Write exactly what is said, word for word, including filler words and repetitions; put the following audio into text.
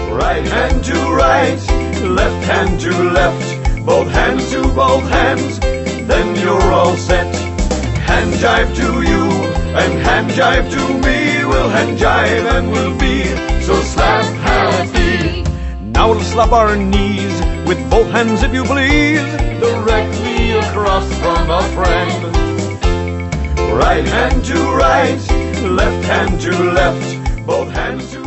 Right hand to right, left hand to left, both hands to both hands, then you're all set. Hand jive to you and hand jive to me, we'll hand jive and we'll be so slap happy. Now we'll slap our knees with both hands if you please, directly across from a friend. Right hand to right, left hand to left, both hands to